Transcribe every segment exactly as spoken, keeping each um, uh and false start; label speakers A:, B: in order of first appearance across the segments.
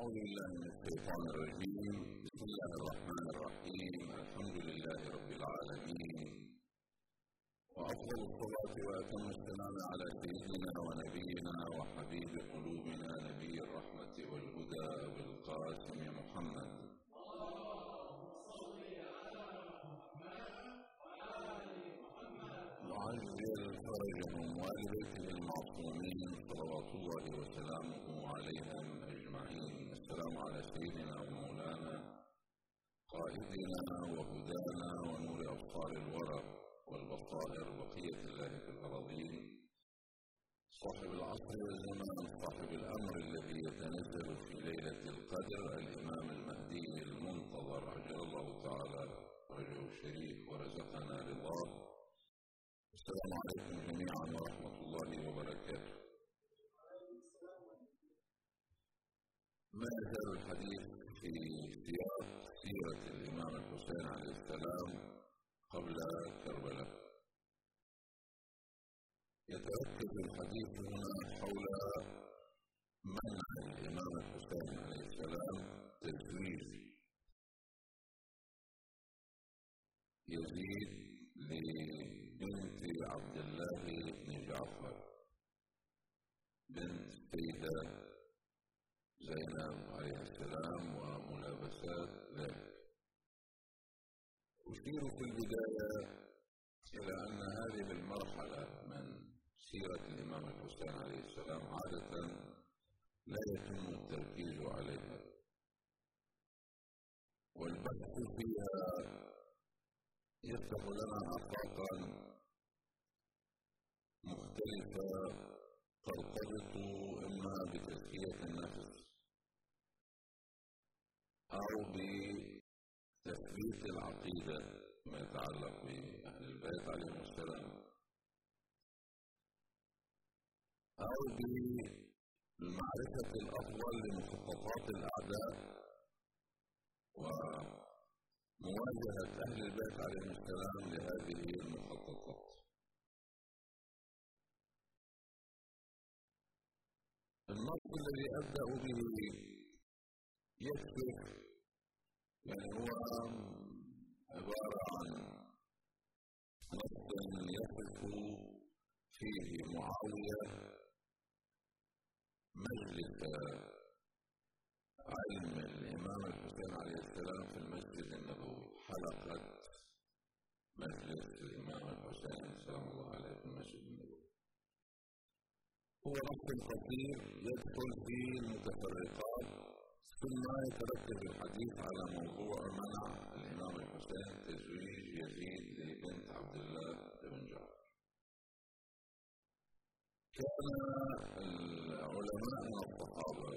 A: أعوذ بالله من الشيطان الرجيم. بسم الله الرحمن الرحيم. الحمد لله رب العالمين، وأفضل الصلاة وأتم السلام على سيدنا ونبينا وحبيب قلوبنا نبي الرحمة والهدى أبي القاسم محمد. وعجل فرجهم وآل بيته المعصومين صلوات الله وسلامه عليهم أجمعين. السلام على سيدنا ومولانا قائدنا وهدانا ونور أبصار الورى والبصائر بقية الله في الأراضين، صاحب العصر والزمان، صاحب الأمر الذي يتنزل في ليلة القدر، الإمام المهدي المنتظر عجل الله تعالى فرجه الشريف ورزقنا رضاه. السلام عليكم جميعا ورحمة الله وبركاته. ما يزال الحديث في سياق سيرة الإمام الحسين عليه السلام قبل كربلاء. يتركز الحديث هنا حول منع الإمام الحسين عليه السلام تزويج يزيد لبنت عبد الله بن جعفر بنت سيدة زينب عليه السلام وملابسات ذلك. أشير في البداية إلى أن هذه المرحلة من سيرة الإمام الحسين عليه السلام عادة لا يتم التركيز عليها، والبحث فيها يفتح لنا آفاقا مختلفة ترتبط إما بتزكية النفس أو بتثبيت العقيدة ما يتعلق بأهل البيت عليهم السلام، أو بالمعرفة الأفضل لمخططات الأعداء ومواجهة أهل البيت عليهم السلام لهذه المخططات. النص الذي أبدأ به يكشف، يعني هو عبارة عن نص يصف فيه معاوية مجلس علم الإمام الحسين عليه السلام في المسجد النبوي، حلقة مجلس الإمام الحسين سلام الله عليه في المسجد النبوي. هو نص قصير يدخل في المتفرقات، ثم يتركز الحديث على موضوع منع الإمام الحسين تزويج يزيد لبنت عبد الله بن جعفر. كان العلماء من الصحابة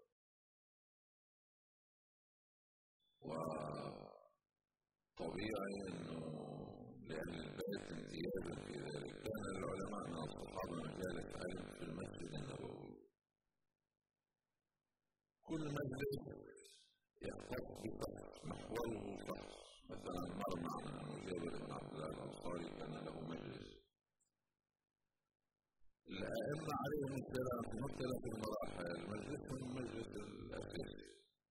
A: وطبيعي أنه لأهل البيت امتيازا في ذلك، كان العلماء من الصحابة مجالس علم في المسجد النبوي. كل مجلس يختص بفحص محوره فحص، مثلا مر معنا أن جابر بن عبد الله الأنصاري كان له مجلس. الأئمة عليهم السلام في مختلف المراحل مجلسهم مجلس الأساسي.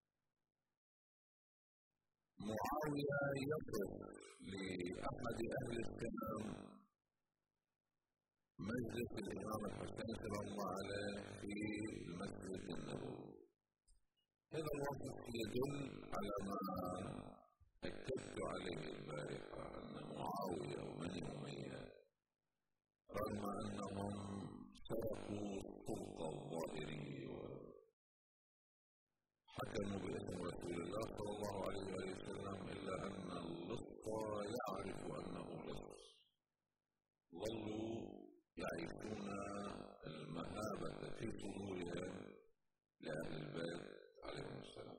A: معاوية يصف لأحد أهل السلام مجلس الإمام الحسين سلام الله عليه في المسجد النبوي. هذا الوصف يدل على ما أكدت عليه البارحة، أن معاوية وبني أمية رغم أنهم سرقوا السلطة الظاهرية وحكموا باسم رسول الله صلى الله عليه وسلم، إلا أن اللص يعرف أنه لص. ظلوا يعيشون المهابة في صدورهم لأهل البيت عليهم السلام.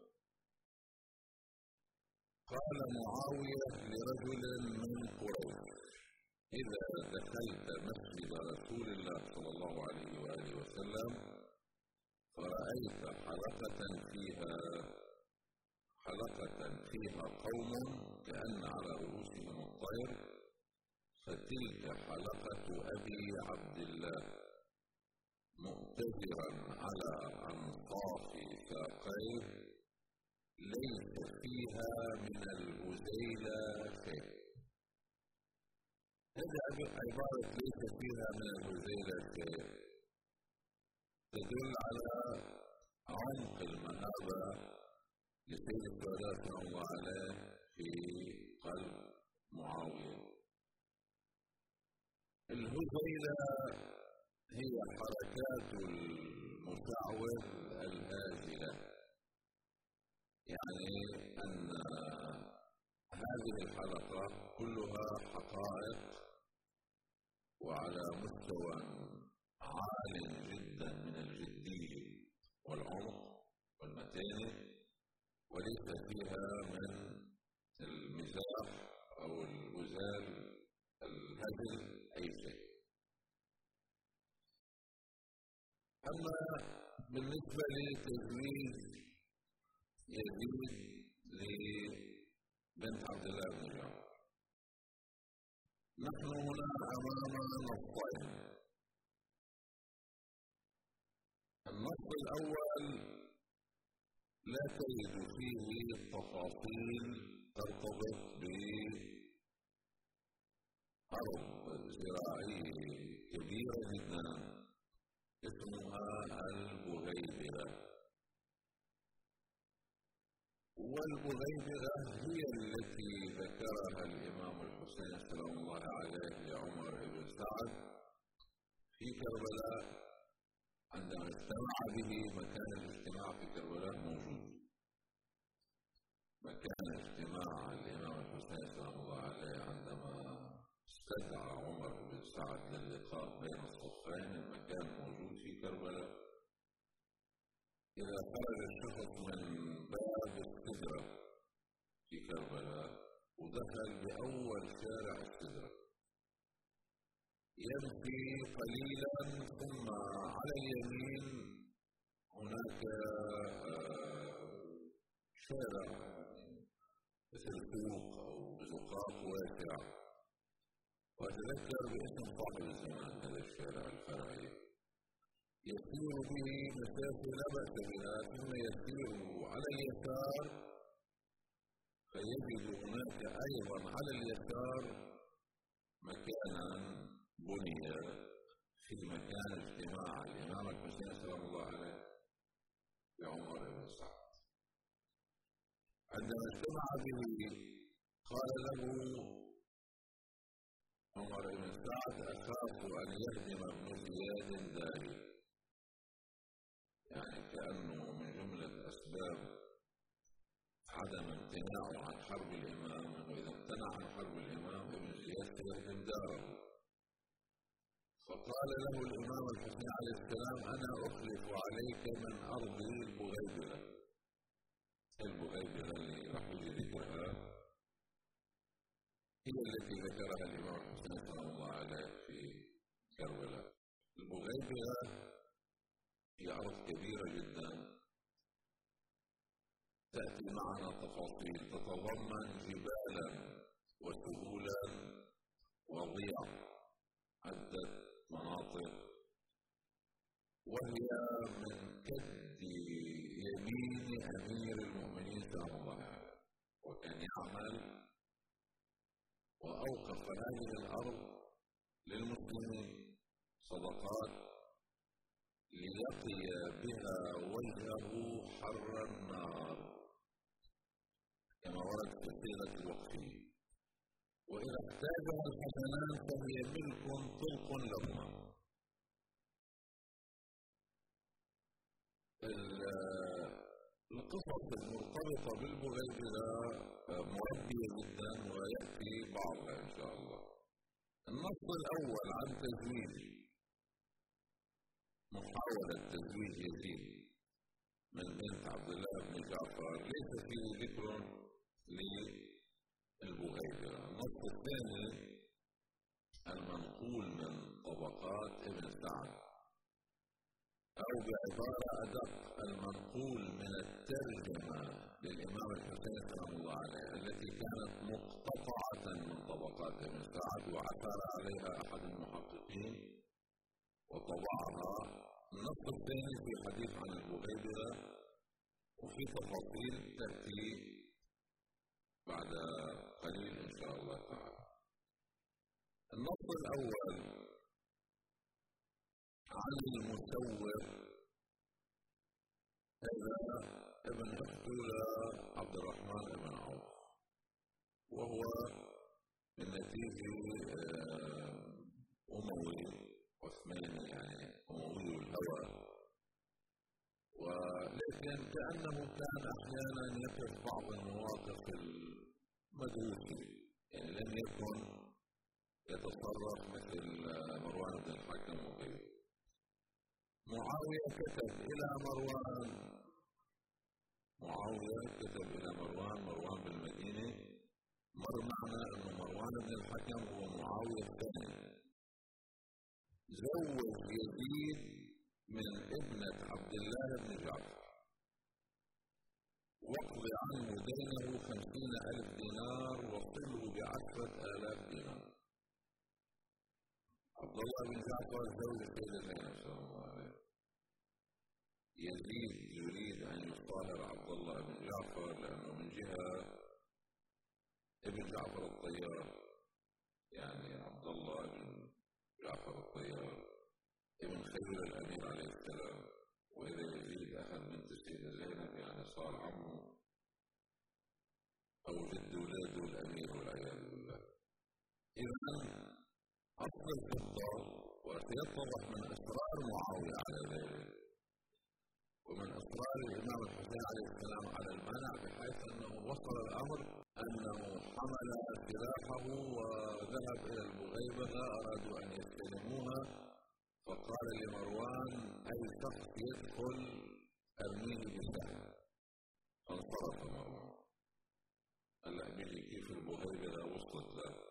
A: قال معاوية لرجل من قريش: إذا دخلت مسجد رسول الله صلى الله عليه وآله وسلم فرأيت حلقة فيها حلقة فيها قوم كأن على رؤوسهم الطير، فتلك حلقة أبي عبد الله مؤتجرا على أطراف ساقيه ليس فيها من الهزيلة شيء. هذه عبارة ليس فيها من الهزيلة شيء تدل على عمق المهابة لسيد السادات رحمه الله عليه في قلب معاوية. الهزيلة هي حركات المشعوذ الهازلة، يعني أن هذه الحلقة كلها حقائق وعلى مستوى عال جدا من الجدية والعمق والمتانة، وليس فيها من المزاح أو الهزال الهزل أي شيء. أما بالنسبة لتزويج يزيد لبنت عبد الله بن جعفر، نحن هنا أمام نصين. النص الأول لا تجد فيه تفاصيل ترتبط بأرض زراعية كبيرة جدا اسمها البغيبرة، والبغيبرة هي التي ذكرها الإمام الحسين سلام الله عليه لعمر بن سعد في كربلاء عندما اجتمع به. مكان الاجتماع في كربلاء موجود، مكان اجتماع الإمام الحسين سلام الله عليه عندما استدعى عمر بن سعد للقاء بين الصفين، المكان موجود في كربلاء. إذا خرج الشخص من باب السدرة في كربلاء ودخل بأول شارع السدرة يمشي قليلا ثم على اليمين هناك شارع مثل سوق أو زقاق واسع، وأتذكر باسم صاحب الزمان هذا الشارع الفرعي، يسير به مسافة لا بأس بها، ثم يسير على اليسار فيجد هناك أيضا على اليسار مكانا بني في مكان اجتماع الإمام الحسين سلام الله عليه بعمر بن سعد. عندما اجتمع به قال له عمر بن سعد: أخاف أن يهدم ابن زياد داري، يعني كأنه من جملة أسباب عدم امتناعه عن حرب الإمام أنه إذا امتنع عن حرب الإمام ابن زياد سيهدم داره. فقال له الإمام الحسين عليه السلام: أنا أخلف عليك من أرضي البغيبرة. البغيبرة اللي راح يجي ذكرها هي التي ذكرها الإمام الحسين سلام الله عليه في كربلاء. البغيبرة هي أرض كبيرة جدا تأتي معنا تفاصيل، تتضمن جبالا وسهولا وضيع عدة مناطق، وهي من كد يمين أمير المؤمنين سلام الله عليه، وكان يعمل وأوقف هذه الأرض للمسلمين صدقات ليقي بها وجهه حر النار كما ورد في السيرة الوقفية، وإذا احتاجها الحسنات فهي ملك طلق لهما. القصص المرتبطة بالبغيبرة مؤدية جدا ويأتي بعضها إن شاء الله. النص الأول عن تزويج، محاولة تزويج يزيد من بنت عبد الله بن جعفر، ليس فيه ذكر للبغيبرة. النص الثاني المنقول من طبقات ابن سعد، أو بعبارة أدق المنقول من الترجمة للإمام الحسين سلام الله عليه التي كانت مقتطعة من طبقات ابن سعد وعثر عليها أحد المحققين وطبعها النص الثاني في حديث عن البغيبرة وفي تفاصيل تأتي بعد قليل إن شاء الله تعالى. النص الأول عن المسور هذا ابن أخت عبد الرحمن بن عوف، وهو من نتيج أموي عثماني، يعني أموي الهوى، ولكن كأنه كان أحيانا يقف بعض المواقف المدهوشة، يعني لم يكن يتصرف مثل مروان بن الحكم وغيره. معاوية كتب إلى مروان معاوية كتب إلى مروان مروان بالمدينة، مر معنا أن مروان بن الحكم هو معاوية الثاني، زوج يزيد من ابنة عبد الله بن جعفر، واقض عنه دينه خمسين ألف دينار وقله بعشرة آلاف دينار. عبد الله بن جعفر زوج السيدة زينب صلى الله عليه وسلم. يزيد يريد أن يصاهر عبد الله بن جعفر لأنه من جهة ابن جعفر الطيار، يعني عبد الله بن جعفر الطيار ابن خير الأمير عليه السلام، وإذا يزيد أخذ بنت السيدة زينب يعني صار عمه أو جد ولاده الأمير والعياذ بالله. إذا أصل القصة وسيتضح من إصرار معاوية على ذلك ومن إصرار الإمام الحسين عليه السلام على المنع، بحيث أنه وصل الأمر أنه حمل سلاحه وذهب إلى البغيبة، أرادوا أن يستلموها، فقال لمروان أي شخص يدخل أرميه بالسهم، فانصرف مروان. هلا بيجي كيف البغيبة وصلت له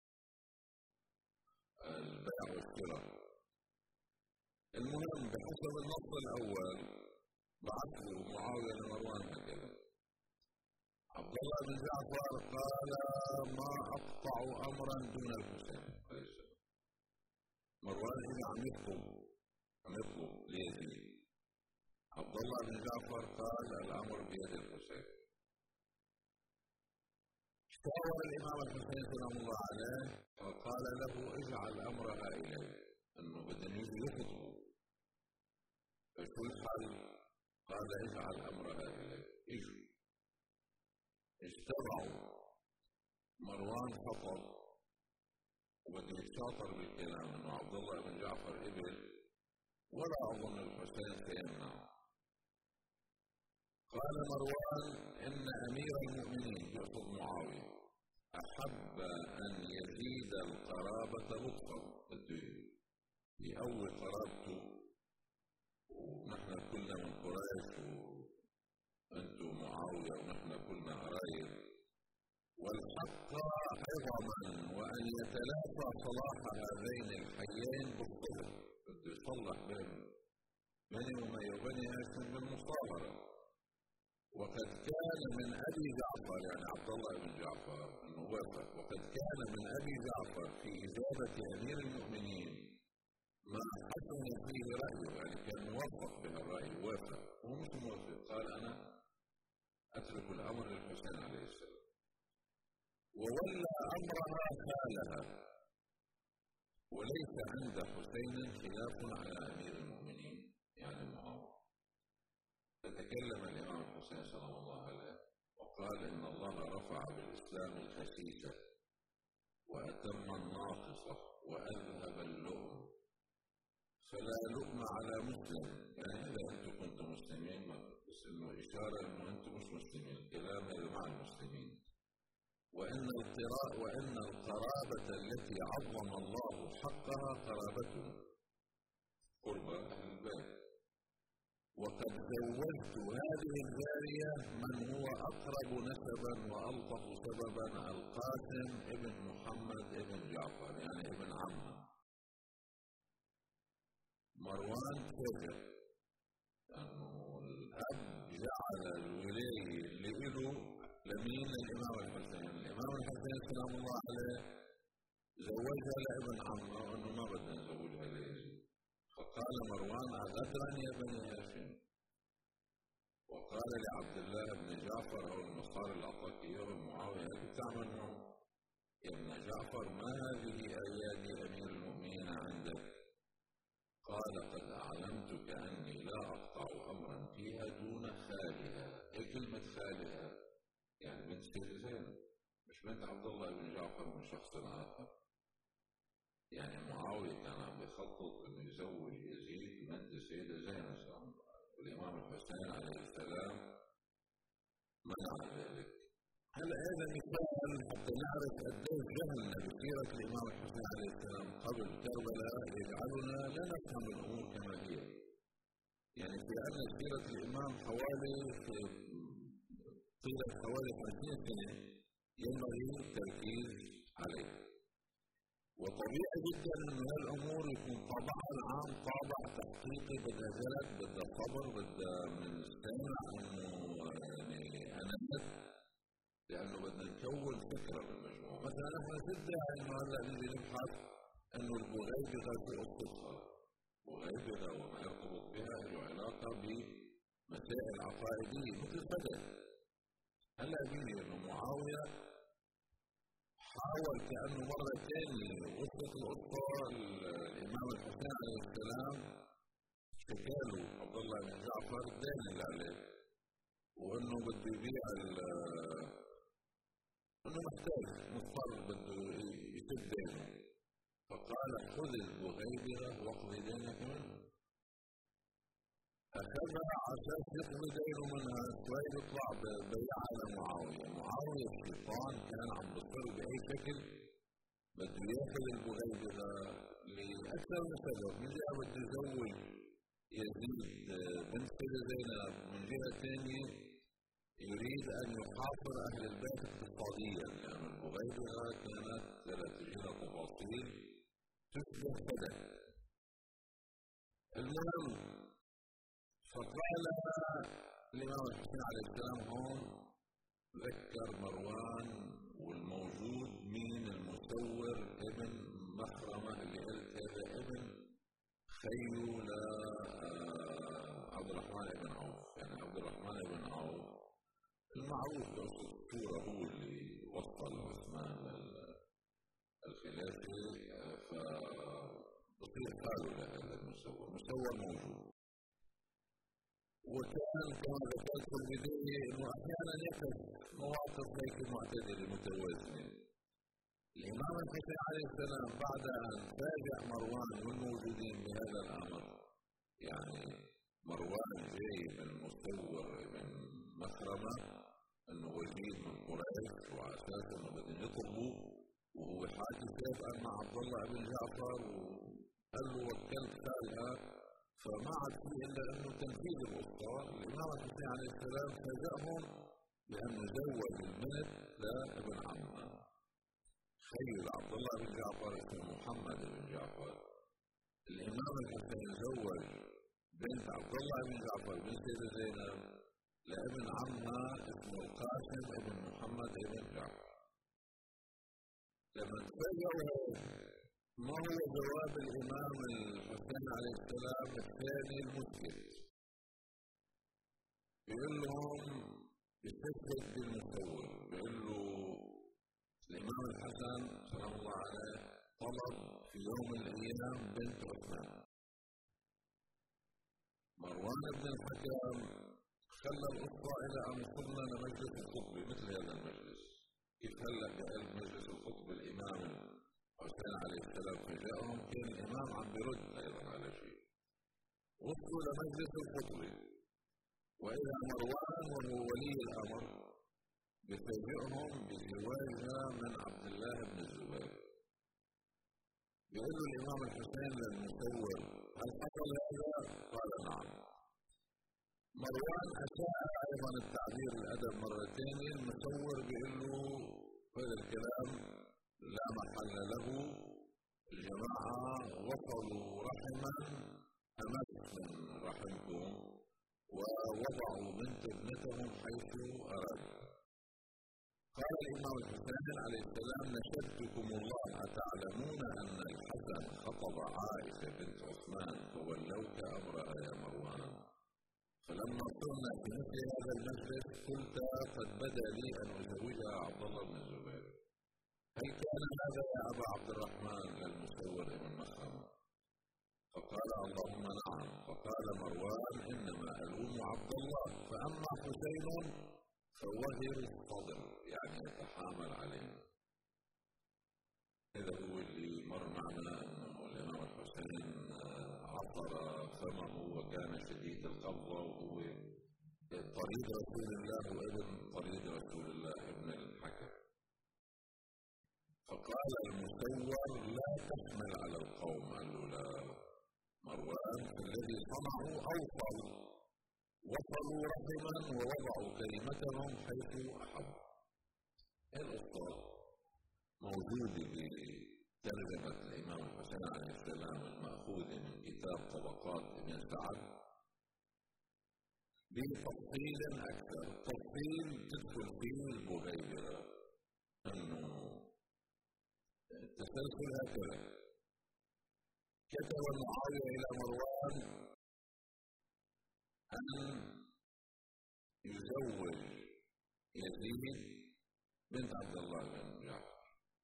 A: البيع والشراء. المهم بحسب النص الأول بعثه معاوية لمروان هكذا. عبد الله بن جعفر قال ما أقطع أمرا دون الحسين عليه السلام. مروان إذا عم يطلب عم يطلب ليزيد، عبد الله بن جعفر قال الأمر بيد الحسين. شاور الإمام الحسين سلام الله عليه وقال له اجعل أمرها إليه، أنه بدهم يجوا يخطبوا، فشو الحل؟ قال اجعل أمرها إليه. اجوا اجتمعوا، مروان خطب وبده يتشاطر بالكلام انه عبد الله بن جعفر ابن، ولا اظن الحسين سيمنع. قال مروان ان امير المؤمنين يقصد معاويه احب ان يزيد القرابه لطفا، بده يقوي قرابته، ونحن كلنا من قريش وانتم معاويه ونحن كلنا قرايب، والحق عظما وأن يتلافى صلاح هذين الحيين بالصبر، بده يصلح بين بني أمية وبني هاشم بالمصابرة. وقد كان من أبي جعفر، يعني عبد الله بن جعفر أنه وافق، وقد كان من أبي جعفر في إجابة أمير المؤمنين ما حسن فيه رأيه، يعني كان موفق بهالرأي، وافق. هو مش موافق، قال أنا أترك الأمر للحسين عليه السلام، وولى أمرها خالها، وليس عند حسين خلاف على أمير المؤمنين يعني معاوية. فتكلم الإمام الحسين صلى الله عليه وقال إن الله رفع بالإسلام الخسيسة وأتم الناقصة وأذهب اللؤم، فلا لؤم على مسلم، يعني إذا أنتم كنتم مسلمين، بس إنه إشارة إنه أنتم مش مسلمين، الكلام مع المسلمين. وإن القراء وإن القرابة التي عظم الله حقها قرابته قرب أهل البيت، وقد زوجت هذه الجارية من هو أقرب نسبا وألطف سببا، القاسم ابن محمد ابن جعفر، يعني ابن عمه. مروان فجر أنه الأب جعل الولاية لإله لمين؟ الإمام الحسين. الإمام الحسين سلام الله عليه زوجها لابن عمه وأنه ما بدنا نزوجها ليزيد، فقال فقال مروان: غدرا يا بني هاشم. وقال لعبد الله بن جعفر أو المصار اللي أعطاك إياهم معاوية: هل تعمل معه يا ابن جعفر؟ ما هذه أيادي أمير المؤمنين عندك؟ قال: قد أعلمتك أني لا أقطع أمرا فيها دون خالها. إيه كلمة خالها؟ يعني بنت سيدة زينب، مش بنت عبد الله بن جعفر من شخص آخر. يعني معاوية كان عم بيخطط إنه يزوج يزيد بنت السيدة زينب، والإمام الحسين عليه السلام منع ذلك. هلا هذا مثال حتى نعرف قديش جهلنا بسيرة الإمام الحسين عليه السلام قبل كربلاء يجعلنا لا نفهم الأمور كما هي. يعني في أن سيرة الإمام حوالي في طيلة حوالي خمسين سنة ينبغي التركيز عليه. وطبيعي جدا أن هالأمور يكون طابعها العام طابع تحقيقي، بدها جلد، بدها صبر، بدها من استمع أنه يعني أنات، لأنه بدنا نكون فكرة بالمجموع. مثلا نحن نبدأ أنه هلا نجي نبحث أنه البغيبغة في قصتها، بغيبغة وما يرتبط بها له علاقة بمسائل عقائدية مثل البدء. هلا بيجي أنه معاوية حاول كأنه مرة ثانية وصلت القصة الإمام الحسين عليه السلام شكاله عبد الله بن جعفر الدين اللي عليه، وإنه بده يبيع إنه محتاج مضطر بده يسد دينه. فقال: خذ البغيبغة واقضي دينك منه. أخذها عشان يقضي دينه منها، شوي يطلع بيع على معاوية. معاوية الشيطان كان عم بيضطر بأي شكل بده ياخذ البغيبغة لأكثر من سبب. من جهة بده يزوج يزيد بنت سيدة زينب، من جهة ثانية يريد أن يحاصر أهل البيت اقتصاديا، لأن البغيبغة كانت لا تجينا تفاصيل تشبه فدك. المهم فقال الإمام الحسين عليه السلام هون ذكر مروان والموجود مين المسور ابن مخرمة اللي قلت هذا ابن خيو لعبد الرحمن بن عوف. يعني عبد الرحمن بن عوف المعروف بالأسطورة هو اللي وصل عثمان للخلافة، فبصير قالوا لهذا المسور. المسور موجود، وكان كما ذكرت في البداية انه احيانا يقف مواقف هيك معتدلة متوازنة. الامام الحسين عليه السلام بعد ان فاجأ مروان والموجودين بهذا الامر، يعني مروان جاي من مستور من مخرمة انه وجيد من قريش وعلى اساس انه بدهم يطلبوا، وهو حاكي سابقا مع عبد الله بن جعفر وقال له وكلت خالها، فما عاد فيه الا انه تنفيذ القصه. الامام الحسين عليه السلام فاجأهم بانه زوج البنت لابن عمها خيل عبد الله بن جعفر اسمه محمد بن جعفر. الامام الحسين زوج بنت عبد الله بن جعفر بنت سيدة زينب لابن عمها اسمه القاسم ابن محمد ابن جعفر. لما تفاجئوا ما هو جواب الإمام الحسين عليه السلام الثاني المسكت؟ بيقول لهم بتثبت بالمسور، بيقول له الإمام الحسن سلام الله عليه طلب في يوم من الأيام بنت عثمان. مروان بن الحكم خلى القصة إلى أن وصلنا لمجلس الخطبة مثل هذا المجلس. كيف هلا بقلب مجلس الخطبة الإمام الحسين عليه السلام فجاءهم كان الإمام عم بيرد أيضا على شيء. وصلوا لمجلس الخطبة وإذا مروان وهو ولي الأمر بفاجئهم بزواجها من عبد الله بن الزبير. بيقول له الإمام الحسين للمسور: هل حصل هذا؟ قال: نعم. مروان أساء أيضا التعبير الأدب مرة ثانية. المسور بيقول له هذا الكلام لا محل له، الجماعة وصلوا رحما أمس من رحمكم ووضعوا بنت ابنتهم حيث أرادوا. قال الإمام الحسين عليه السلام: نشدتكم الله، أتعلمون أن الحق الحسن خطب عائشة بنت عثمان فولوك أمرها يا مروان، فلما صرنا في مثل هذا المجلس قلت قد بدا لي أن أزوجها عبد الله بن الزبير، هل كان هذا يا أبا عبد الرحمن للمسور بن مخرمة؟ فقال اللهم نعم. فقال مروان إنما ألوم عبد الله، فأما حسين فوهر الصدر يعني يتحامل عليه. هذا هو اللي مر معنا أنه الإمام الحسين عطر فمه وكان شديد القبضة، وهو طريد رسول الله وابن طريد رسول الله ابن الحكم. فقال المسور لا تحمل على القوم، قال له لا مروان الذي صنعوا أوصل، وصلوا رحما ووضعوا كلمتهم حيث أحب. القصة موجودة بترجمة الإمام الحسين عليه السلام المأخوذة من كتاب طبقات ابن سعد بتفصيل أكثر. تفصيل تدخل فيه البغيبرة أنه التسلسل هكذا: كتب معاوية إلى مروان أن يزوج يزيد بنت عبد الله بن جعفر.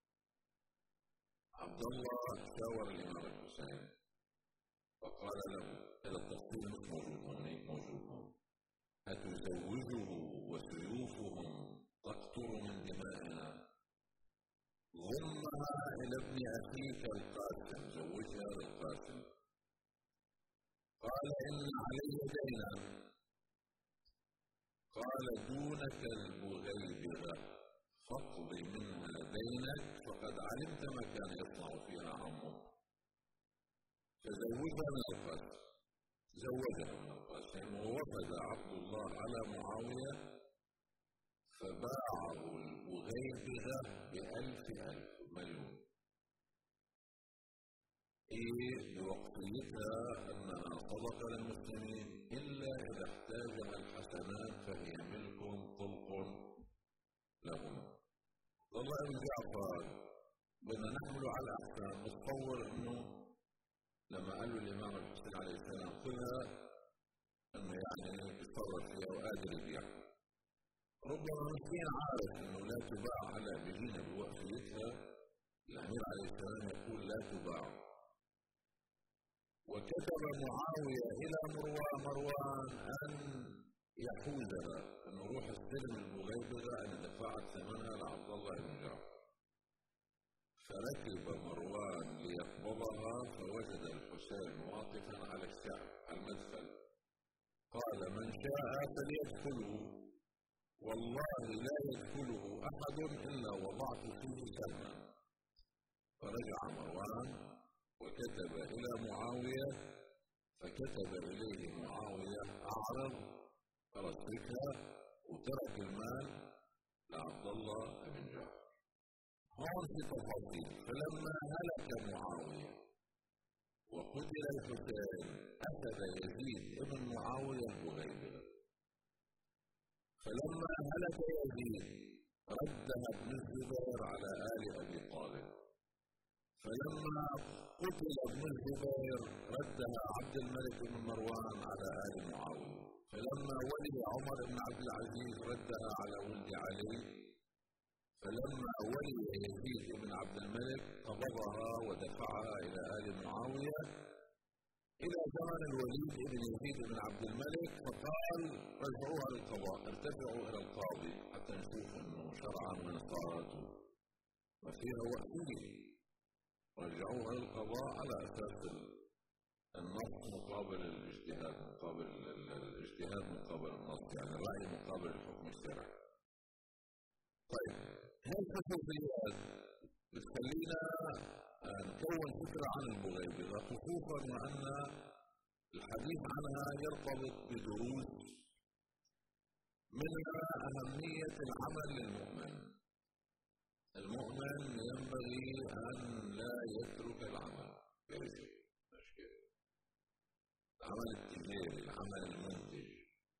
A: عبد الله شاور الإمام الحسين فقال له، هذا التفصيل مش موجود هون، موجود هون: أتزوجه وسيوفهم تقطر من دمائنا؟ ضمها إلى ابن أخيك القاسم، زوجها للقاسم. قال إن علي دينا. قال دونك البغيبرة، فاقض منها دينك فقد علمت ما كان يصنع فيها عمك. فزوجها من القاسم، زوجها من القاسم. ووفد عبد الله على معاوية فباعه البغيبرة بألف ألف مليون. إيه بوقتها أنها صدقة للمسلمين، إلا إذا احتاجها الحسنات فهي ملك طلق لهم. والله ابن جعفر بدنا نحمله على الأحسن. نتصور أنه لما قال له الإمام الحسين عليه السلام خذها، أنه يعني يتصرف فيها وقادر يبيعها. ربما مسكين عارف أنه لا تباع على بجينة بوقتها، الأمير عليه السلام يقول لا تباع. وكتب معاوية إلى مروان مروان أن يحوزها، أنه روح استلم البغيبرة أن دفعت ثمنها لعبد الله بن جعفر. فركب مروان ليقبضها فوجد الحسين واقفا على الشعب على المدخل. قال من شاء فليدخله، والله لا يدخله أحد إلا وضعت فيه سهما. فرجع مروان وكتب إلى معاوية، فكتب إليه معاوية أعرض فرصتها وترك المال لعبد الله بن جعفر. هون في تفاصيل. فلما هلك معاوية وقتل الحسين أخذ يزيد ابن معاوية البغيبرة. فلما هلك يزيد ردها ابن الزبير على آل أبي طالب. فلما قتل ابن الزبير ردها عبد الملك بن مروان على آل معاوية. فلما ولي عمر بن عبد العزيز ردها على ولد علي. فلما ولي يزيد بن عبد الملك قبضها ودفعها إلى آل معاوية إلى زمن الوليد بن يزيد بن عبد الملك، فقال رجعوها للقضاء، ارتفعوا إلى القاضي حتى نشوف أنه شرعا من صارت وفيها وحيد. رجعوها للقضاء على أساس النص مقابل الاجتهاد، مقابل الاجتهاد مقابل النص، يعني الرأي مقابل الحكم الشرعي. طيب هذه الخصوصيات بتخلينا نكون فكرة عن البغيبرة، خصوصا وأن الحديث عنها يرتبط بدروس منها أهمية العمل للمؤمن. المؤمن ينبغي أن لا يترك العمل، العمل التجاري، العمل المنتج،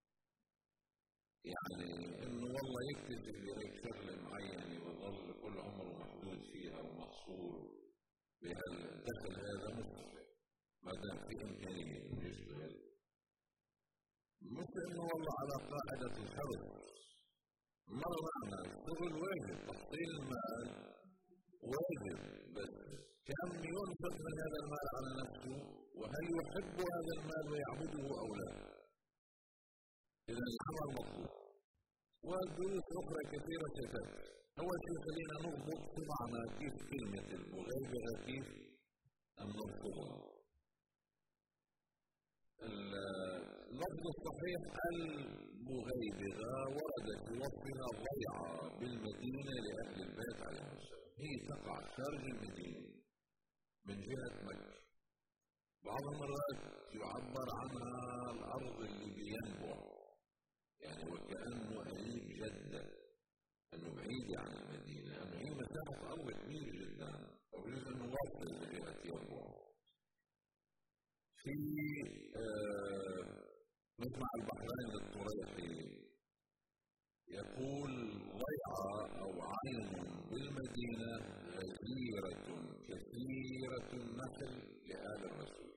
A: يعني انه والله يكتسب لهيك شغله معينه ويظل كل عمره محدود فيها ومحصور بهالدخل هذا مستقل ما دام في إمكانية إنه يشتغل، مش إنه والله على قاعدة الحرب. مر معنا الشغل واجب، تحصيل المال واجب، بس كم ينفق من هذا المال على نفسه، وهل يحب هذا المال ويعبده أو لا؟ إذا العمل مطلوب. والدروس أخرى كثيرة تتابع. أول شيء خلينا نربط في معنى كيف كلمة المغيبة كيف أن نربطها. اللفظ الصحيح المغيبة ورد في وصفها ضيعة بالمدينة لأهل البيت عليهم السلام. هي تقع خارج المدينة من جهة مكة. بعض المرات يعبر عنها الأرض اللي بينبع، يعني وكأنه قريب جدا، أنه بعيد عن المدينة، أنه هي مساحة أرض كبيرة جدا، وبيجوز أنه واصل لجهة ينبع. في آه مجمع البحرين للطريقي يقول ضيعة أو عين بالمدينة غزيرة كثيرة النخل لآل الرسول.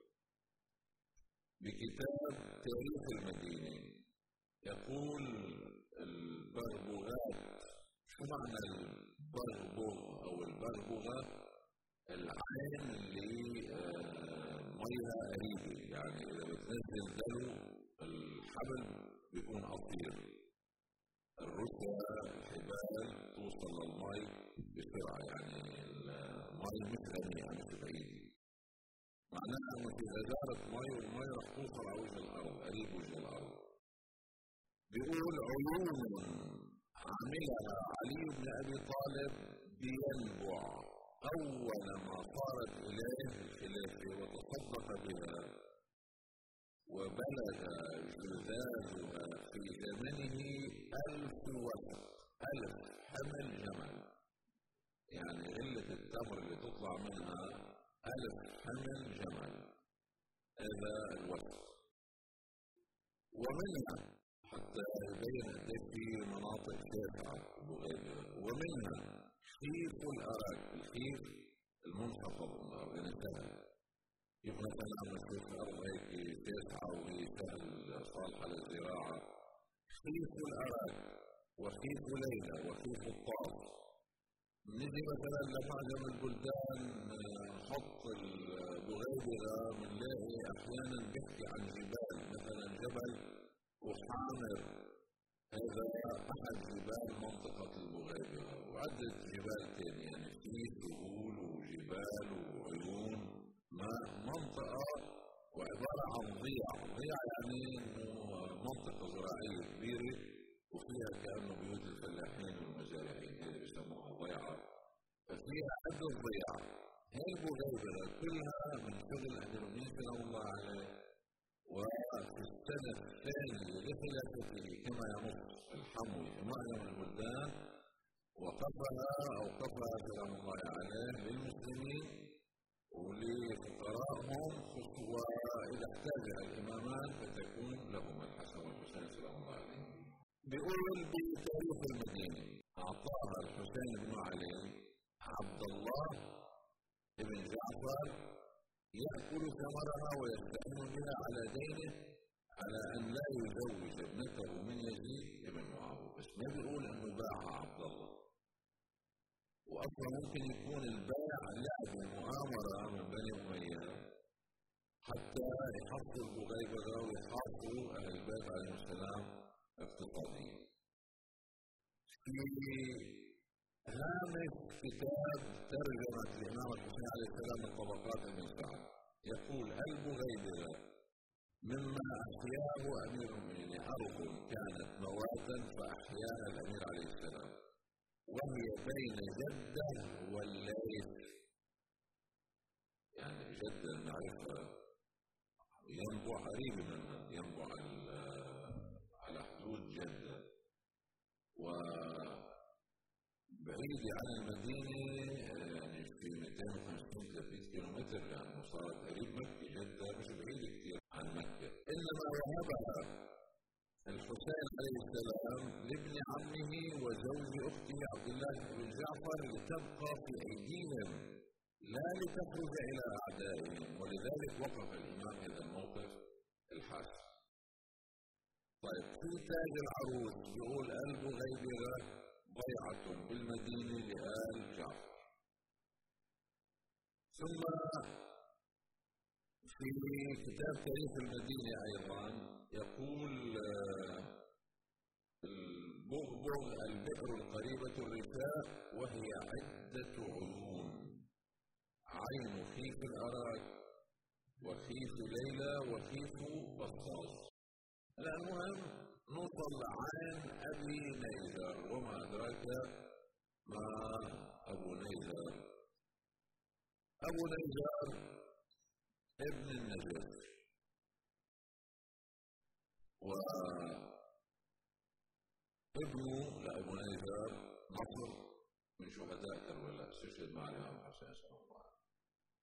A: بكتاب تاريخ المدينة يقول البربغات. شو معنى البربغ أو البربغة؟ العين اللي ميها قريبة، يعني إذا بتنزل دلو الحبل بيكون قصير. الرسى الحبال توصل للمي بسرعة، يعني المي مش غنية مش بعيدة، معناها إنه في غزارة مي والمي رح توصل على وجه الأرض، قريب وجه الأرض. بيقول عيون عملها علي بن أبي طالب بينبع أول ما صارت إليه الخلافة وتصدق بها، وبلغ جزازها في زمنه ألف وسق، ألف حمل جمل، يعني قلة التمر اللي تطلع منها ألف حمل جمل، هذا الوسق. ومنها حتى يبين قديش في مناطق شاسعة ومنها خيف الأراك، الخيف المنخفض من الأرض، يعني سهل. كيف مثلا لما تشوف الأرض هيك شاسعة وهي سهل صالحة للزراعة. خيف الأراك وخيف ليلى وخيف الطاف. نجي مثلا لمعجم البلدان نحط البغيبرة بنلاقي أحيانا بيحكي عن جبال، مثلا جبل وحامر، هذا أحد جبال منطقة البغيبرة، وعدة جبال ثانية، يعني في سهول وجبال وعيون، ما منطقة وعبارة عن ضيع. ضيع يعني إنه منطقة زراعية كبيرة وفيها كأنه بيوت الفلاحين والمزارعين، هذه بيسموها ضيعة، ففيها عدة ضيع. هاي البغيبرة كلها من شغل أمير سلام الله عليه، وفي السنة الثانية لخلافته كما ينص الحموي في معظم البلدان وقفها أوقفها سلام الله عليه للمسلمين ولفقرائهم، وإذا احتاجها الإمامان فتكون لهم الحسن والحسين سلام الله عليه. بيقول بتاريخ المدينة أعطاها الحسين بن علي عبد الله بن جعفر يأكل ثمرها ويستعين بها على دينه، على أن لا يزوج ابنته من يزيد بن معاوية. بس ما بيقول أنه باعها عبد الله، وأصلا ممكن يكون البيع لعب مؤامرة من بني أمية حتى يحصلوا البغيبرة ويحاصروا أهل البيت عليهم السلام اقتصاديا. في هامش كتاب ترجمة الإمام الحسين عليه السلام من طبقات ابن سعد يقول البغيبرة مما أحياه أمير المؤمنين، أرض كانت مواتا فأحياها الأمير عليه السلام، وهي بين جدة والليث، يعني جدة نعرفها ينبع قريب منها، ينبع على حدود جدة وبعيد عن المدينة، يعني في مئتين وخمسين ثلاثمئة كيلومتر، لأنه صارت قريب مكة. جدة مش بعيد كثير عن مكة، إنما وهبها الحسين عليه السلام لابن عمه وزوج أخته عبد الله بن جعفر لتبقى في أيديهم لا لتخرج إلى أعدائهم، ولذلك وقف الإمام هذا الموقف الحاسم. طيب في تاج العروس يقول البغيبرة ضيعة بالمدينة لآل جعفر. ثم في كتاب تاريخ المدينة أيضا يقول البغبغ البئر القريبة الرثاء وهي عدة عيون، عين خيف الأراك وخيف ليلى وخيف بطاس. المهم نوصل لعين أبي نيزر، وما أدراك ما أبو نيزر. أبو نيزر ابن النجاشي، وابنه لأبو نيزر نصر من شهداء كربلاء، استشهد مع الإمام الحسين صلى الله عليه وسلم.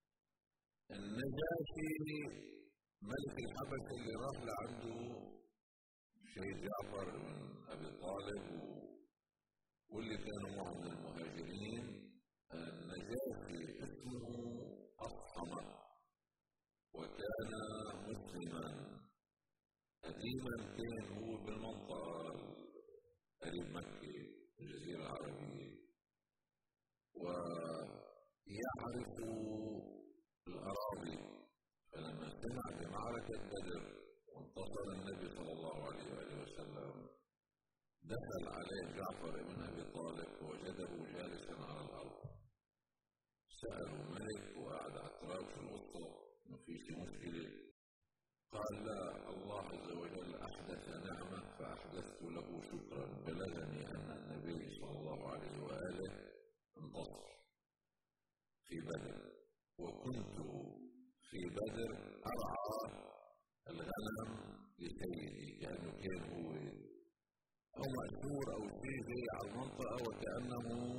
A: النجاشي ملك الحبشة اللي راح لعنده شهيد جعفر من أبي طالب واللي كانوا معه من المهاجرين. النجاشي اسمه أصحمة، وكان مسلما قديما، كان هو بالمنطقة قريب مكة الجزيرة العربية، ويعرف الأراضي. فلما سمع بمعركة بدر وانتصر النبي صلى الله عليه وآله وسلم، دخل عليه جعفر بن أبي طالب فوجده جالسا على الأرض. سأله ملك وقعد على التراب في الوسط، ما فيش مشكلة. قال لا، الله عز وجل أحدث نعمة فأحدثت له شكرا. بلغني أن النبي صلى الله عليه وآله انتصر في بدر، وكنت في بدر أرعى الغنم لسيدي، كأنه كان هو أو مأثور أو شيء زي على المنطقة، وكأنه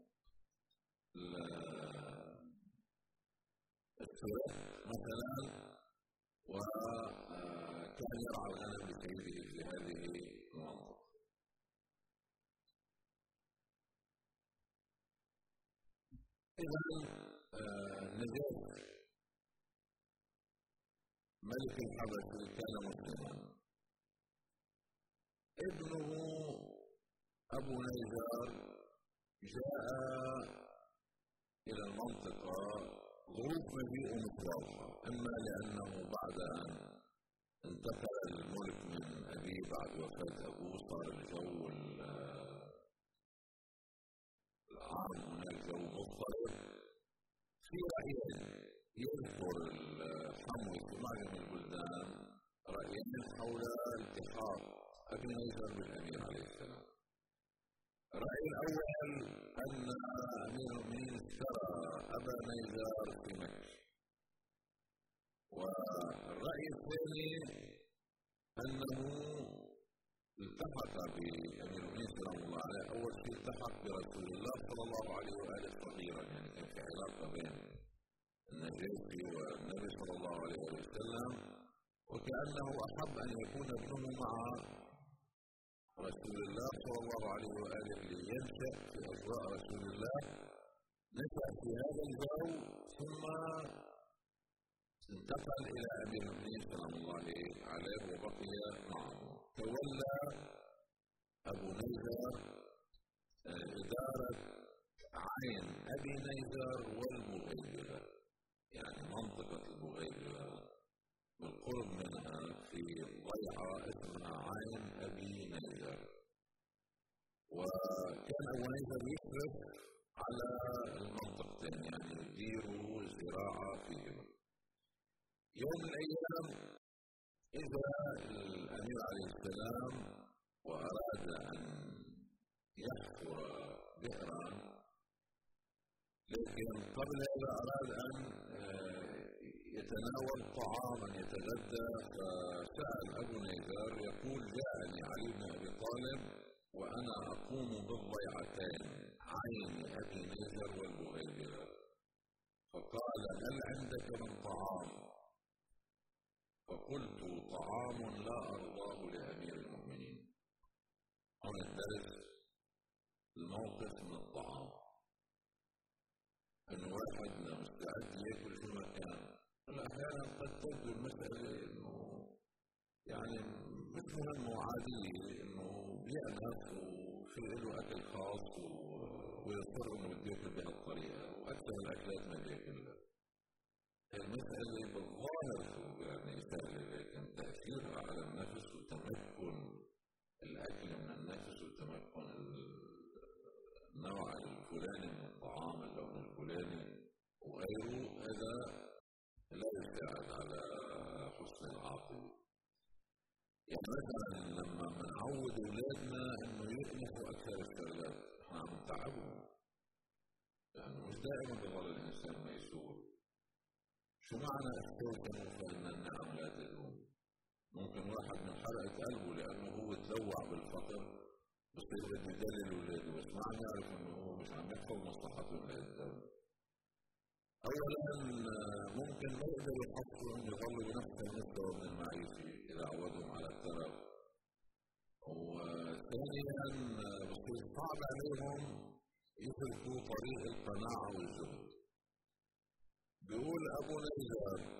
A: الثلاث مثلا، وكان يرعى الغنم لسيده في هذه المنطقة. إذن نجاشي ملك الحبشة كان مسلما. ابنه أبو نيزر جاء إلى المنطقة ظروف مجيئه متواضعة، إما لأنه بعد أن انتقل الملك من أبيه بعد وفاة أبوه صار الجو العام هناك جو مضطرب. في رأيين يذكر الحموي في معجم البلدان، رأيين حول التحاق أبي نيزر بالأمير عليه السلام. الرأي الأول أن أمير المؤمنين اشترى أبا نيزر في مكة، والرأي الثاني أنه التحق بأمير المؤمنين سلام الله عليه. أول شيء التحق برسول الله صلى الله عليه وآله صغيرا، يعني كان في علاقة بين النجاشي والنبي صلى الله عليه وسلم، وكأنه أحب أن يكون ابنه مع رسول الله صلى الله عليه وآله لينشأ في أجواء رسول الله. نشأ في هذا الجو، ثم انتقل إلى أمير المؤمنين سلام الله عليه وبقي معه. تولى أبو نيزر إدارة عين أبي نيزر والبغيبرة، يعني منطقة البغيبرة بالقرب منها في ضيعة اسمها عين أبي نيزر. وكان أبو نيزر يشرف على المنطقتين، يعني يديروا الزراعة فيهما. يوم من الأيام إذا الأمير عليه السلام وأراد أن يحفر بئرا، لكن قبل هذا أراد أن يتناول طعاما يتغدى. فسأل أبو نيزر يقول جاءني علي بن أبي طالب وأنا أقوم بالضيعتين عين أبي نيزر والبغيبرة، فقال هل عندك من طعام؟ فقلت طعام لا أرضاه لأمير المؤمنين. هنا الدرس الموقف من الطعام، أن واحد من يعني مش مهم وعادية إنه بيأنف وفي له أكل خاص ويضطر إنه بده ياكل بهالطريقة، وأكثر الأكلات ما بياكلها. المسألة بالظاهر يعني سهلة، لكن تأثيرها على النفس وتمكن الأكل من النفس وتمكن النوع الفلاني من الطعام، اللون الفلاني وغيره، هذا لا يساعد على حسن العاقبة. يعني مثلا لما بنعود أولادنا إنه يأنفوا أكثر الشغلات، إحنا عم نتعبهم، يعني مش دائما بظل الإنسان ميسور. شو معنى استوكنوا فإن النعم لا تدوم؟ ممكن واحد من حرقة قلبه لأنه هو تلوع بالفقر بصير بده يدلل أولاده، بس ما عم يعرف إنه هو مش عم يحفظ مصلحتهم لقدام. أولا ممكن ما يقدروا يحصلوا يظلوا بنفس المستوى من المعيشة إذا عودهم على الترف. وثانيا بصير صعب عليهم يسلكوا طريق القناعة والزهد. بيقول أبو نجار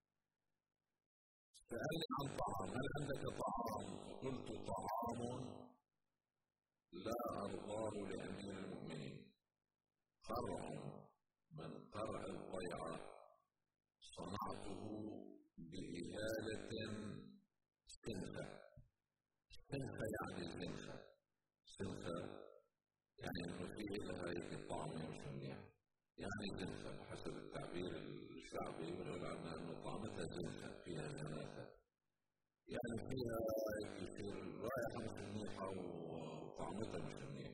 A: سألني عن طعام، هل عندك طعام؟ فقلت طعام لا أرضاه لأمير المؤمنين، قرع من قرع الضيعة صنعته بإهالة سنخة. سنخة يعني سنخة، سنخة يعني إنه في لها هيك طعمة مش منيح، يعني زنخة بحسب التعبير الشعبي بنقول عنها إنه طعمتها زنخة، فيها زناخة، يعني فيها يصير رائحة مش منيحة وطعمتها مش منيح.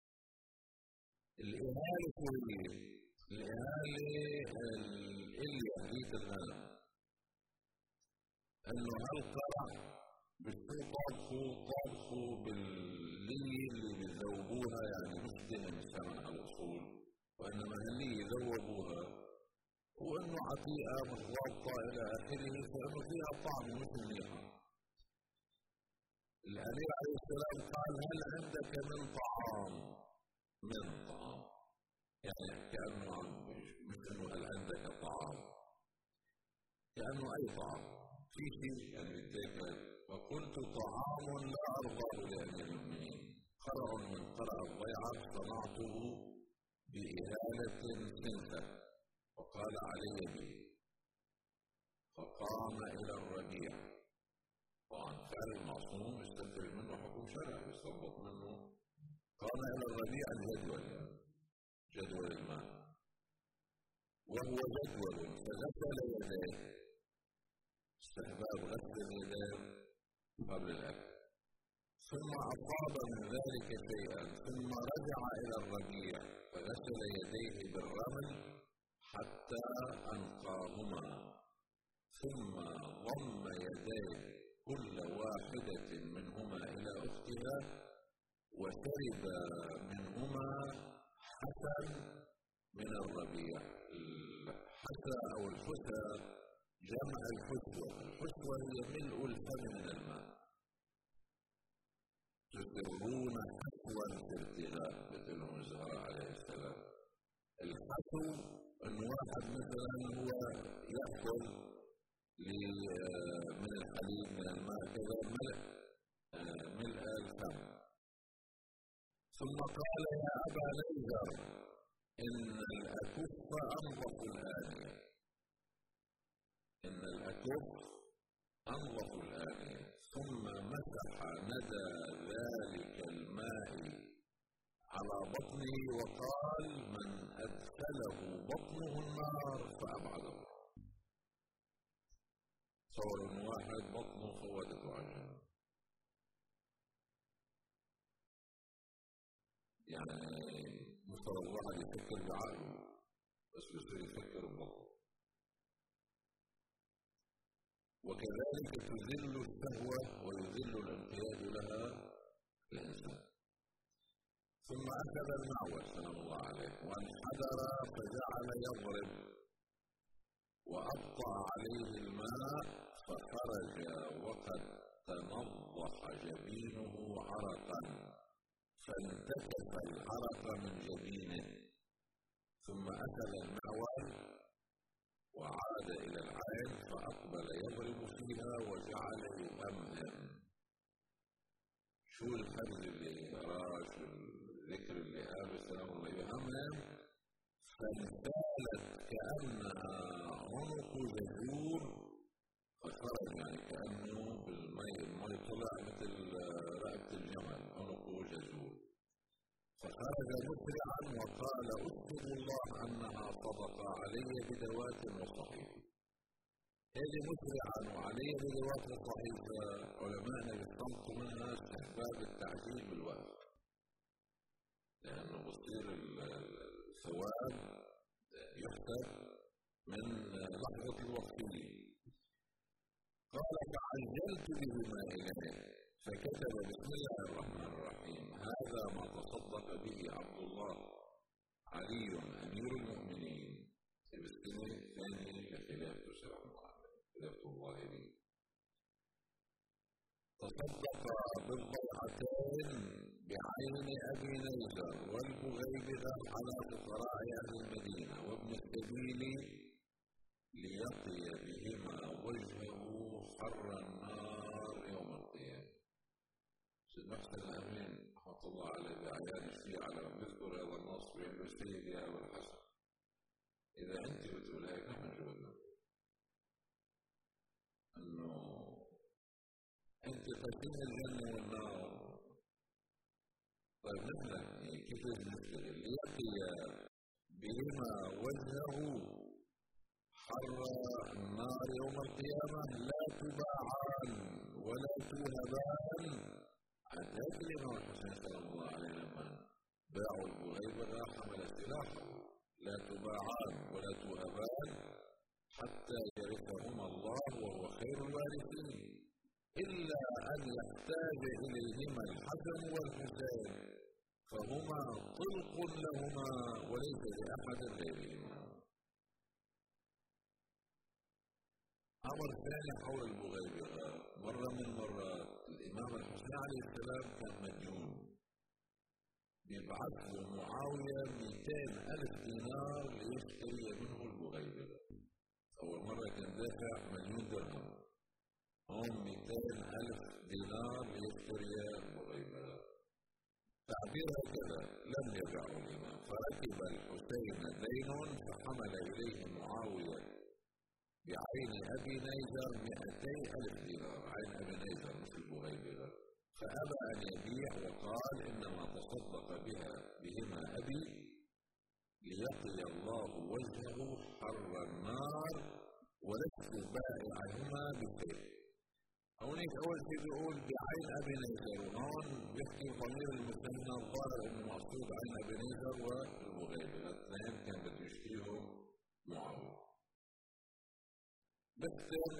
A: الإهالة كويس، الإهالة اللي يحديث الغنم إنه هالقرع بصير طابخوا طابخوا باللي اللي بيذوبوها، يعني مش دهن السمن على الأصول، وإنما هني يذوبوها وإنه عتيقة متضابطة إلى آخره، فإنه فيها طعم مش منيحة. الأمير عليه السلام قال هل عندك من طعام؟ من طعام، يعني كأنه عم مش إنه هل عندك طعام، كأنه أي طعام في شيء يعني بيتاكل. فقلت طعام لا أرضاه لأمير المؤمنين، قرع من قرع الضيعة صنعته بإهالة سنخة، وقال علي به. فقام إلى الربيع، طبعا فعل المعصوم يستنتج منه حكم شرعي يستنبط منه. قام إلى الربيع الجدول، جدول الماء، وهو جدول، فغسل يديه، استحباب غسل اليدين قبل الأكل، ثم أصاب من ذلك شيئا، ثم رجع إلى الربيع فغسل يديه بالرمل حتى أنقاهما، ثم ضم يديه كل واحدة منهما إلى أختها وشرب منهما حسا من الربيع. الحسا أو الحسا جمع الحسوة، الحسوة هي ملء الفم من الماء. تسرون حسوا في ارتغاء، مثلهم الزهراء عليه السلام. الحسو أن واحد مثلا هو يأكل من الحليب من الماء كذا ملء ملء الفم. ثم قال يا أبا نيزر إن الأكف أنظف الآنية، إن الأكف أنظف الآنية. ثم مسح ندى ذلك الماء على بطنه وقال من أدخله بطنه النار فأبعده. صور إن واحد بطنه فودته عجل، يعني مفترض الواحد يفكر بعقله بس بصير يفكر ببطنه. وكذلك تذل الشهوة ويذل الانقياد لها الإنسان. ثم أخذ المعول سلام الله عليه وانحدر فجعل يضرب وأبطأ عليه الماء فخرج وقد تنضح جبينه عرقا، فانتكس العرق من جبينه. ثم أخذ المعول وعاد إلى العين فأقبل يضرب فيها وجعل يهمهم. شو الحرز اللي قراه، شو الذكر اللي قاله سلام الله، يهمهم. فانتالت كأنها عنق زجور فخرج، يعني كأنه بالمي المي طلع مثل رقبة الجمل، عنق جزور. فخرج مسرعا وقال اذكر الله انها صدق علي بدوات وصحيفه. هذه مسرعا وعلي بدوات وصحيفه علماءنا بيستنبطوا منها استحباب التعجيل بالوقت، لانه بصير الثواب يحسب من لحظه الوقتيه. قال فعجلت بهما اليه فكتب بسم الله الرحمن الرحيم هذا ما تصدق به عبد الله علي امير المؤمنين في السنه الثانيه لخلافه خلافه الظاهرين. تصدق بالضيعتين بعين ابي نيزر والبغيبغه على فقراء اهل المدينه وابن السبيل ليقي بهما وجهه حر النار يوم القيامه. سيد محسن الامين رحمه الله عليه باعيان الشيعه لما بيذكر هذا النص بيقول له سيدي يا ابا الحسن اذا انت بتقول هيك نحن جاوبنا انه انت تقيم الجنه والنار. طيب نحن كيف نشتغل؟ ليقي بهما وجهه حر النار يوم القيامه لا تباعان ولا توهبان. عندك الإمام الحسين سلام الله عليه لما باعوا البغيبغة حمل سلاحه لا تباعان ولا توهبان حتى يرثهما الله وهو خير الوارثين إلا أن يحتاج إليهما الحسن والحسين فهما طلق لهما وليس لأحد غيرهما. أمر ثاني حول البغيبغة. مرة من مرات الإمام الحسين عليه السلام كان مديون، بيبعث له معاوية مئتين ألف دينار ليشتري منه البغيبغة. أول مرة كان دافع مليون درهم، هم مئتين ألف دينار ليشتري البغيبغة. تعبير هكذا لم يبعه الإمام. فركب الحسين دين فحمل إليه معاوية بعين أبي نيزر مئتي ألف دينار، عين أبي نيزر مش البغيبغة، فأبى أن يبيع وقال إنما تصدق بها بهما أبي ليقي الله وجهه حر النار ولست بائعهما بشيء. هونيك أول شيء بيقول بعين أبي نيزر، وهون بيحكي ضمير المثنى الظاهر إنه مقصود عين أبي نيزر والبغيبغة، الاثنين كان بده يشتريهم معاوية. بختم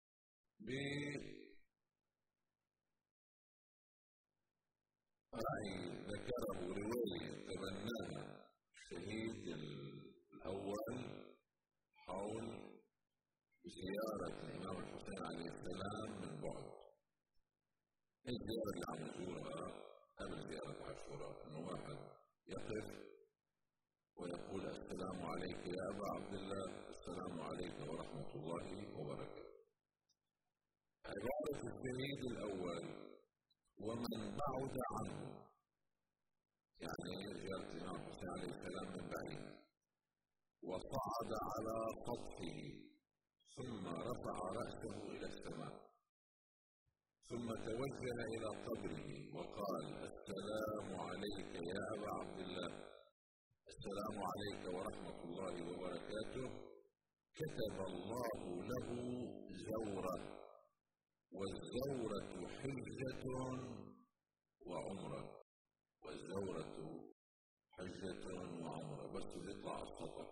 A: برأي ذكره رواية تبناها الشهيد الأول حول زيارة الإمام الحسين عليه السلام من بعد. الزيارة اللي عم نزورها قبل زيارة عاشوراء إنه واحد يقف ويقول السلام عليك يا أبا عبد الله، السلام عليك ورحمة الله وبركاته. عبارة الشهيد الأول ومن بعد عنه، يعني زيارة الإمام الحسين عليه السلام من بعيد وصعد على سطحه ثم رفع رأسه إلى السماء ثم توجه إلى قبره وقال السلام عليك يا أبا عبد الله، السلام عليك ورحمة الله وبركاته، كتب الله له زورة، والزورة حجة وعمرة، والزورة حجة وعمرة. بس يطلع السطح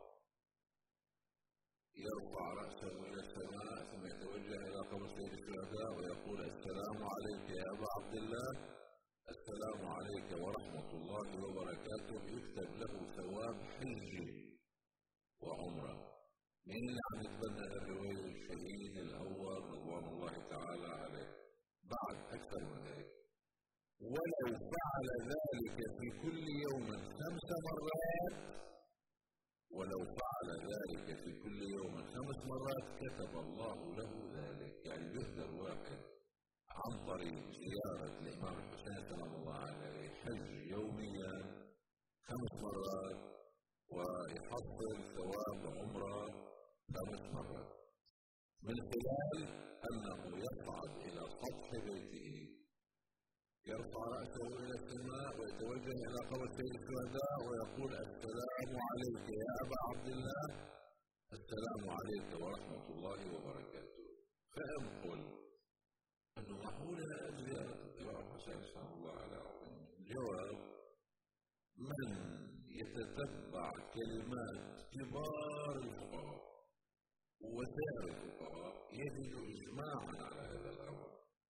A: يرفع رأسه إلى السماء ثم يتوجه إلى قبر سيد الشهداء ويقول السلام عليك يا أبا عبد الله، السلام عليك ورحمة الله وبركاته، يكتب له ثواب حج وعمرة. مين اللي عم يتبنى الرواية؟ الشهيد الأول رضوان الله تعالى عليه. بعد أكثر من ذلك ولو فعل ذلك في كل يوم خمس مرات، ولو فعل ذلك في كل يوم خمس مرات كتب الله له ذلك. يعني يقدر واحد عن طريق زيارة الإمام الحسين سلام الله عليه حج يوميا خمس مرات ويحصل ثواب عمره خمس مرات من خلال أنه يصعد إلى سطح بيته، يرفع رأسه إلى السماء ويتوجه إلى قبر سيد الشهداء ويقول السلام عليك يا أبا عبد الله، السلام عليك ورحمة الله وبركاته. فأنقل أنه معقولة زيارة الإمام الحسين سلام الله عليه؟ الجواب: من يتتبع كلمات كبار الفقهاء وسائر الفقهاء يجد إجماعا على هذا الأمر،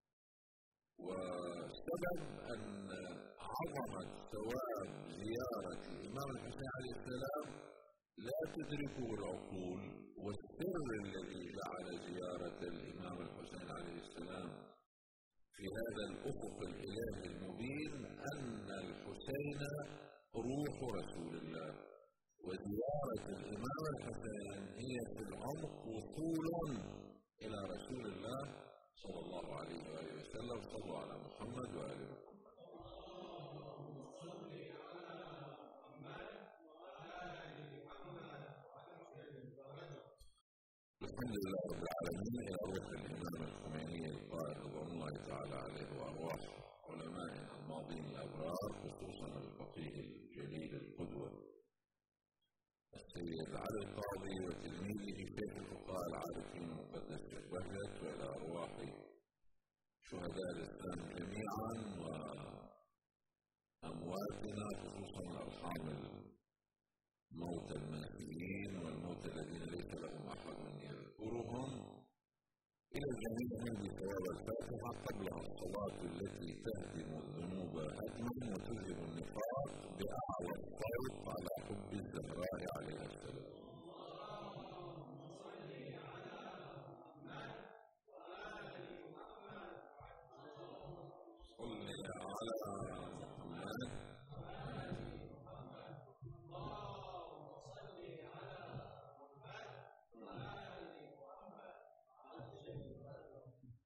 A: والسبب أن عظمة ثواب زيارة الإمام الحسين عليه السلام لا تدركه العقول، والسر الذي جعل زيارة الإمام الحسين عليه السلام في هذا الأفق الإلهي المبين أن الحسين روح رسول الله، وزيارة الإمام الحسين هي في العمق وصول إلى رسول الله صلى الله عليه وآله وسلم. صلوا على محمد وآل محمد. الحمد لله رب العالمين. إلى روح الإمام الخميني القائد رضوان الله تعالى عليه وأرواح علمائنا الماضين الأبرار، خصوصا الفقيه الجليل القدوة السيد علي القاضي وتلميذه شيخ الفقهاء العارفين المقدس الشيخ بهجت، وإلى أرواح شهداء الإسلام جميعا وأمواتنا خصوصا الأرحام الموتى المنسيين والموتى الذين ليس لهم أحد يذكرهم. إلى الجميع عندي ثواب الفاتحة قبلها الصلاة التي تهدم الذنوب هدما وتذهب النفاق بأعلى